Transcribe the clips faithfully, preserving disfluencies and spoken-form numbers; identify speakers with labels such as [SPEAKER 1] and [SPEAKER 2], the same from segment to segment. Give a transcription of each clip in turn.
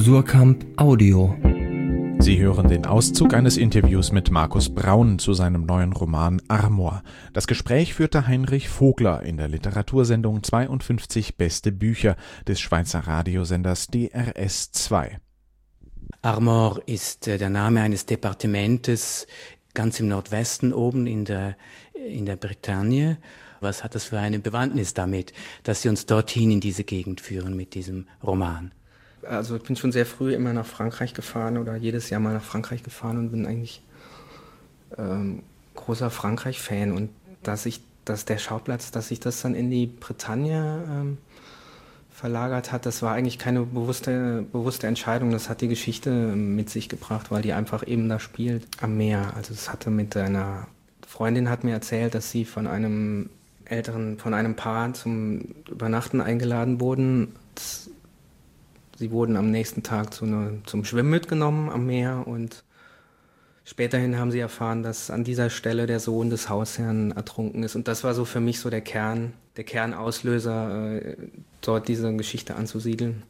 [SPEAKER 1] Surkamp Audio.
[SPEAKER 2] Sie hören den Auszug eines Interviews mit Markus Braun zu seinem neuen Roman Amor. Das Gespräch führte Heinrich Vogler in der Literatursendung zweiundfünfzig Beste Bücher des Schweizer Radiosenders D R S zwei.
[SPEAKER 3] Amor ist der Name eines Departementes ganz im Nordwesten oben in der, in der Bretagne. Was hat das für eine Bewandtnis damit, dass Sie uns dorthin in diese Gegend führen mit diesem Roman?
[SPEAKER 4] Also ich bin schon sehr früh immer nach Frankreich gefahren oder jedes Jahr mal nach Frankreich gefahren und bin eigentlich ähm, großer Frankreich-Fan. Und dass ich, dass der Schauplatz, dass sich das dann in die Bretagne ähm, verlagert hat, das war eigentlich keine bewusste, bewusste Entscheidung. Das hat die Geschichte mit sich gebracht, weil die einfach eben da spielt am Meer. Also es hatte mit einer Freundin hat mir erzählt, dass sie von einem älteren, von einem Paar zum Übernachten eingeladen wurden. Das, Sie wurden am nächsten Tag zu eine, zum Schwimmen mitgenommen am Meer und späterhin haben sie erfahren, dass an dieser Stelle der Sohn des Hausherrn ertrunken ist. Und das war so für mich so der Kern, der Kernauslöser, äh, dort diese Geschichte anzusiedeln.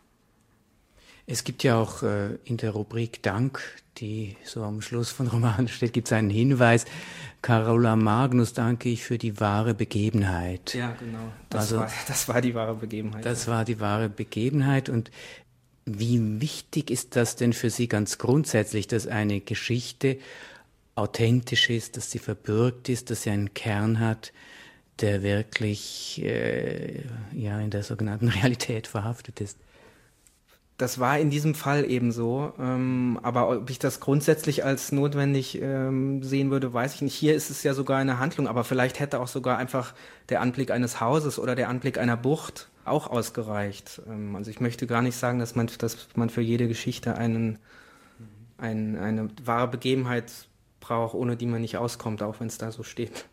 [SPEAKER 3] Es gibt ja auch äh, in der Rubrik Dank, die so am Schluss von Roman steht, gibt es einen Hinweis. Carola Magnus danke ich für die wahre Begebenheit.
[SPEAKER 4] Ja, genau. Das,
[SPEAKER 3] also,
[SPEAKER 4] war, das war die wahre Begebenheit.
[SPEAKER 3] Das war die wahre Begebenheit. Und wie wichtig ist das denn für Sie ganz grundsätzlich, dass eine Geschichte authentisch ist, dass sie verbürgt ist, dass sie einen Kern hat, der wirklich äh, ja, in der sogenannten Realität verhaftet ist?
[SPEAKER 4] Das war in diesem Fall eben so, ähm, aber ob ich das grundsätzlich als notwendig ähm, sehen würde, weiß ich nicht. Hier ist es ja sogar eine Handlung, aber vielleicht hätte auch sogar einfach der Anblick eines Hauses oder der Anblick einer Bucht auch ausgereicht. Ähm, also ich möchte gar nicht sagen, dass man, dass man für jede Geschichte einen, ein, eine wahre Begebenheit braucht, ohne die man nicht auskommt, auch wenn es da so steht.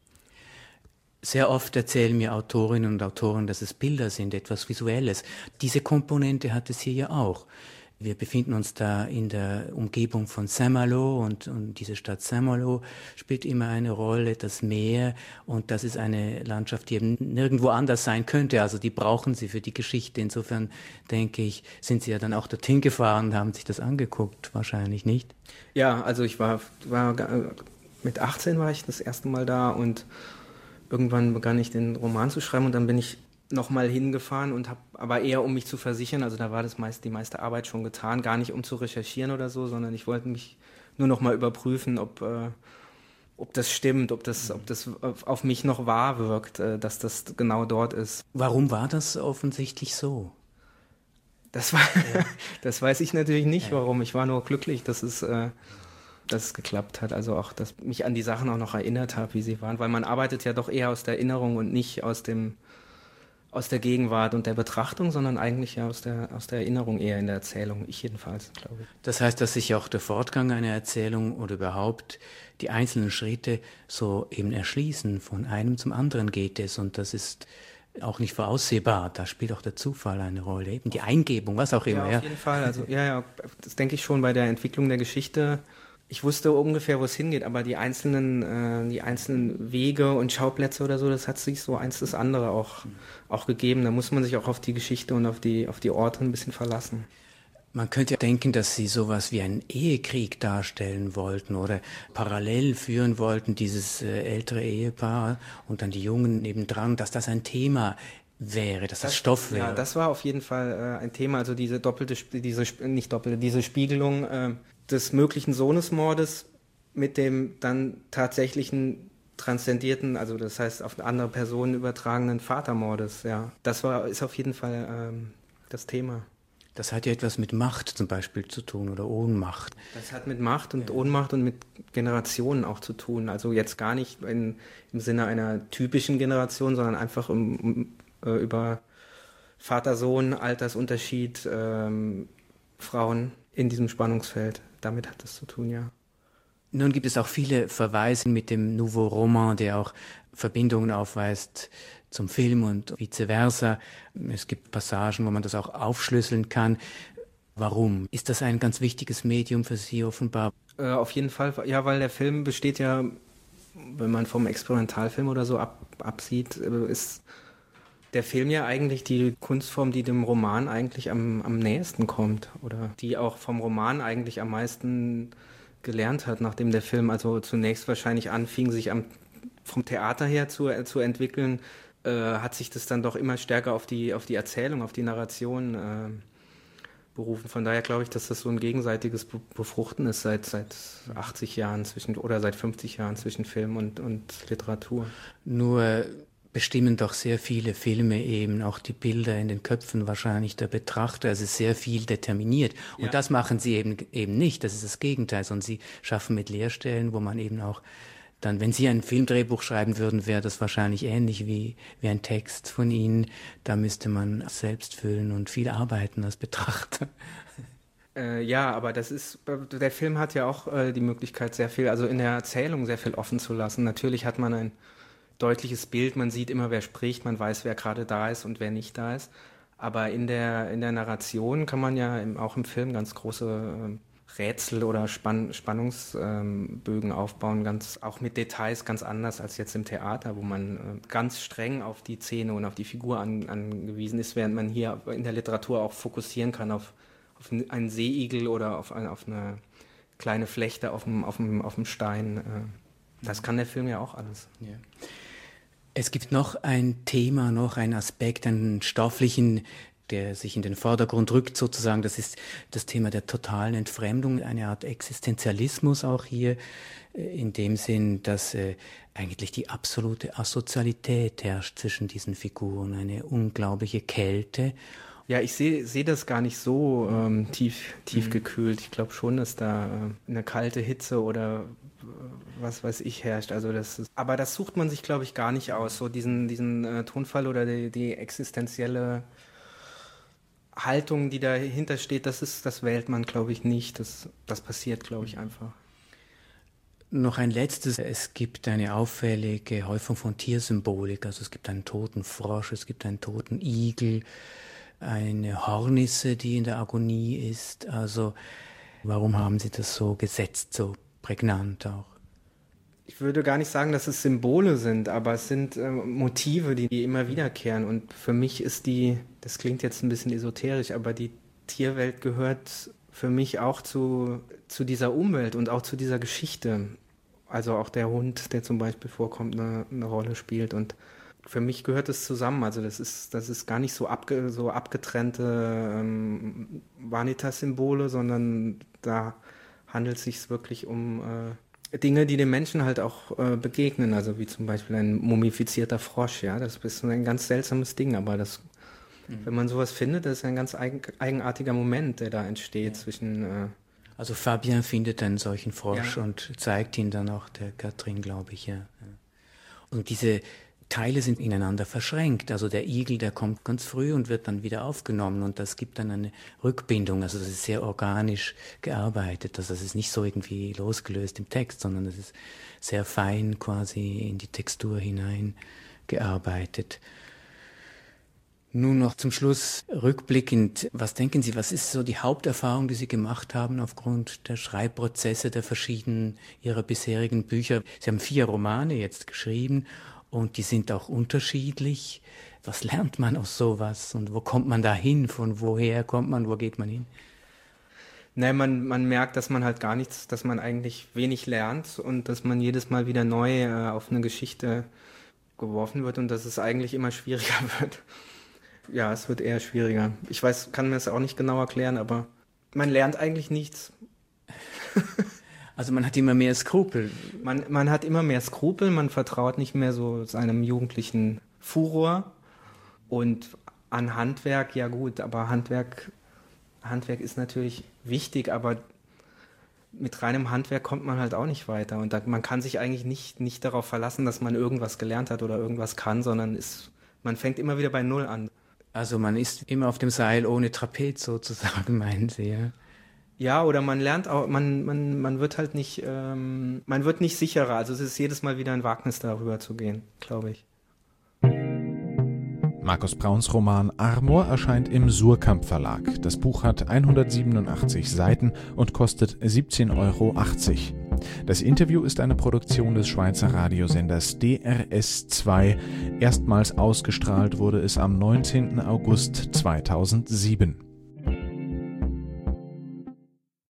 [SPEAKER 3] Sehr oft erzählen mir Autorinnen und Autoren, dass es Bilder sind, etwas Visuelles. Diese Komponente hat es hier ja auch. Wir befinden uns da in der Umgebung von Saint-Malo und, und diese Stadt Saint-Malo spielt immer eine Rolle, das Meer, und das ist eine Landschaft, die eben nirgendwo anders sein könnte. Also die brauchen sie für die Geschichte. Insofern denke ich, sind sie ja dann auch dorthin gefahren und haben sich das angeguckt, wahrscheinlich nicht?
[SPEAKER 4] Ja, also ich war, war mit achtzehn war ich das erste Mal da und irgendwann begann ich den Roman zu schreiben und dann bin ich nochmal hingefahren und habe aber eher, um mich zu versichern, also da war das meist, die meiste Arbeit schon getan, gar nicht um zu recherchieren oder so, sondern ich wollte mich nur nochmal überprüfen, ob, äh, ob das stimmt, ob das, ob das auf mich noch wahr wirkt, äh, dass das genau dort ist.
[SPEAKER 3] Warum war das offensichtlich so?
[SPEAKER 4] Das, war, ja. Das weiß ich natürlich nicht, ja. Warum. Ich war nur glücklich, dass es... Äh, dass es geklappt hat, also auch, dass ich mich an die Sachen auch noch erinnert habe, wie sie waren, weil man arbeitet ja doch eher aus der Erinnerung und nicht aus dem aus der Gegenwart und der Betrachtung, sondern eigentlich ja aus der aus der Erinnerung eher in der Erzählung, ich jedenfalls, glaube ich.
[SPEAKER 3] Das heißt, dass sich auch der Fortgang einer Erzählung oder überhaupt die einzelnen Schritte so eben erschließen, von einem zum anderen geht es, und das ist auch nicht voraussehbar, da spielt auch der Zufall eine Rolle, eben die Eingebung, was auch immer.
[SPEAKER 4] Ja, auf jeden Fall, also ja, ja, das denke ich schon bei der Entwicklung der Geschichte. Ich wusste ungefähr, wo es hingeht, aber die einzelnen, äh, die einzelnen Wege und Schauplätze oder so, das hat sich so eins das andere auch, auch gegeben. Da muss man sich auch auf die Geschichte und auf die, auf die Orte ein bisschen verlassen.
[SPEAKER 3] Man könnte ja denken, dass Sie sowas wie einen Ehekrieg darstellen wollten oder parallel führen wollten, dieses äh, ältere Ehepaar und dann die Jungen nebendran, dass das ein Thema wäre, dass das, das Stoff wäre.
[SPEAKER 4] Ja, das war auf jeden Fall äh, ein Thema, also diese doppelte, diese, nicht doppelte, diese Spiegelung äh, des möglichen Sohnesmordes mit dem dann tatsächlichen transzendierten, also das heißt auf andere Personen übertragenen Vatermordes, ja. Das war, ist auf jeden Fall ähm, das Thema.
[SPEAKER 3] Das hat ja etwas mit Macht zum Beispiel zu tun oder Ohnmacht.
[SPEAKER 4] Das hat mit Macht und ja. Ohnmacht und mit Generationen auch zu tun. Also jetzt gar nicht in, im Sinne einer typischen Generation, sondern einfach um, um, äh, über Vater-Sohn, Altersunterschied, ähm, Frauen in diesem Spannungsfeld. Damit hat das zu tun, ja.
[SPEAKER 3] Nun gibt es auch viele Verweise mit dem Nouveau Roman, der auch Verbindungen aufweist zum Film und vice versa. Es gibt Passagen, wo man das auch aufschlüsseln kann. Warum? Ist das ein ganz wichtiges Medium für Sie offenbar?
[SPEAKER 4] Äh, auf jeden Fall, ja, weil der Film besteht ja, wenn man vom Experimentalfilm oder so ab, absieht, ist der Film ja eigentlich die Kunstform, die dem Roman eigentlich am, am nächsten kommt oder die auch vom Roman eigentlich am meisten gelernt hat, nachdem der Film also zunächst wahrscheinlich anfing, sich am, vom Theater her zu, äh, zu entwickeln, äh, hat sich das dann doch immer stärker auf die, auf die Erzählung, auf die Narration äh, berufen. Von daher glaube ich, dass das so ein gegenseitiges Be- Befruchten ist seit, seit achtzig Jahren zwischen oder seit fünfzig Jahren zwischen Film und, und Literatur.
[SPEAKER 3] Nur bestimmen doch sehr viele Filme eben auch die Bilder in den Köpfen wahrscheinlich der Betrachter. Also sehr viel determiniert. Und ja. das machen sie eben, eben nicht. Das ist das Gegenteil. Sondern sie schaffen mit Leerstellen, wo man eben auch dann, wenn Sie ein Filmdrehbuch schreiben würden, wäre das wahrscheinlich ähnlich wie, wie ein Text von Ihnen. Da müsste man selbst füllen und viel arbeiten als Betrachter.
[SPEAKER 4] Äh, ja, aber das ist, der Film hat ja auch äh, die Möglichkeit, sehr viel, also in der Erzählung sehr viel offen zu lassen. Natürlich hat man ein deutliches Bild, man sieht immer, wer spricht, man weiß, wer gerade da ist und wer nicht da ist. Aber in der, in der Narration kann man ja im, auch im Film ganz große äh, Rätsel oder Spann, Spannungsbögen ähm, aufbauen, ganz, auch mit Details ganz anders als jetzt im Theater, wo man äh, ganz streng auf die Szene und auf die Figur an, angewiesen ist, während man hier in der Literatur auch fokussieren kann auf, auf einen Seeigel oder auf, ein, auf eine kleine Flechte auf dem, auf dem, auf dem Stein. Äh, das kann der Film ja auch alles.
[SPEAKER 3] Ja. Es gibt noch ein Thema, noch einen Aspekt, einen stofflichen, der sich in den Vordergrund rückt sozusagen. Das ist das Thema der totalen Entfremdung, eine Art Existenzialismus auch hier, in dem Sinn, dass äh, eigentlich die absolute Asozialität herrscht zwischen diesen Figuren, eine unglaubliche Kälte.
[SPEAKER 4] Ja, ich sehe seh das gar nicht so ähm, tief, tief mhm. gekühlt. Ich glaube schon, dass da äh, eine kalte Hitze oder was weiß ich herrscht. Also das ist, aber das sucht man sich, glaube ich, gar nicht aus. So diesen, diesen äh, Tonfall oder die, die existenzielle Haltung, die dahinter steht, das ist, das wählt man, glaube ich, nicht. Das, das passiert, glaube ich, einfach.
[SPEAKER 3] Noch ein letztes. Es gibt eine auffällige Häufung von Tiersymbolik. Also es gibt einen toten Frosch, es gibt einen toten Igel, eine Hornisse, die in der Agonie ist. Also warum haben Sie das so gesetzt, so prägnant auch?
[SPEAKER 4] Ich würde gar nicht sagen, dass es Symbole sind, aber es sind äh, Motive, die, die immer wiederkehren. Und für mich ist die, das klingt jetzt ein bisschen esoterisch, aber die Tierwelt gehört für mich auch zu, zu dieser Umwelt und auch zu dieser Geschichte. Also auch der Hund, der zum Beispiel vorkommt, eine, eine Rolle spielt. Und für mich gehört es zusammen. Also das ist, das ist gar nicht so, abge, so abgetrennte ähm, Vanitas-Symbole, sondern da handelt es sich wirklich um äh, Dinge, die den Menschen halt auch äh, begegnen. Also wie zum Beispiel ein mumifizierter Frosch. Ja, das ist ein ganz seltsames Ding, aber das, mhm. wenn man sowas findet, das ist ein ganz eigen, eigenartiger Moment, der da entsteht ja. zwischen... Äh,
[SPEAKER 3] also Fabien findet einen solchen Frosch
[SPEAKER 4] ja.
[SPEAKER 3] und zeigt ihn dann auch der Katrin, glaube ich, ja. Und diese Teile sind ineinander verschränkt. Also der Igel, der kommt ganz früh und wird dann wieder aufgenommen und das gibt dann eine Rückbindung. Also das ist sehr organisch gearbeitet. Also das ist nicht so irgendwie losgelöst im Text, sondern das ist sehr fein quasi in die Textur hinein gearbeitet. Nun noch zum Schluss rückblickend, was denken Sie, was ist so die Haupterfahrung, die Sie gemacht haben aufgrund der Schreibprozesse der verschiedenen Ihrer bisherigen Bücher? Sie haben vier Romane jetzt geschrieben und die sind auch unterschiedlich. Was lernt man aus sowas und wo kommt man da hin? Von woher kommt man, wo geht man hin?
[SPEAKER 4] Nein, man, man merkt, dass man halt gar nichts, dass man eigentlich wenig lernt und dass man jedes Mal wieder neu äh, auf eine Geschichte geworfen wird und dass es eigentlich immer schwieriger wird. Ja, es wird eher schwieriger. Ich weiß, kann mir das auch nicht genau erklären, aber man lernt eigentlich nichts.
[SPEAKER 3] Also man hat immer mehr Skrupel.
[SPEAKER 4] Man, man hat immer mehr Skrupel, man vertraut nicht mehr so seinem jugendlichen Furor. Und an Handwerk, ja gut, aber Handwerk, Handwerk ist natürlich wichtig, aber mit reinem Handwerk kommt man halt auch nicht weiter. Und da, man kann sich eigentlich nicht, nicht darauf verlassen, dass man irgendwas gelernt hat oder irgendwas kann, sondern ist, man fängt immer wieder bei Null an.
[SPEAKER 3] Also man ist immer auf dem Seil ohne Trapez sozusagen, meinen Sie, ja?
[SPEAKER 4] Ja, oder man lernt auch, man, man, man wird halt nicht, ähm, man wird nicht sicherer. Also es ist jedes Mal wieder ein Wagnis, darüber zu gehen, glaube ich.
[SPEAKER 2] Markus Brauns Roman Amor erscheint im Suhrkamp Verlag. Das Buch hat hundertsiebenundachtzig Seiten und kostet siebzehn Euro achtzig. Das Interview ist eine Produktion des Schweizer Radiosenders D R S zwei. Erstmals ausgestrahlt wurde es am neunzehnten August zweitausendsieben.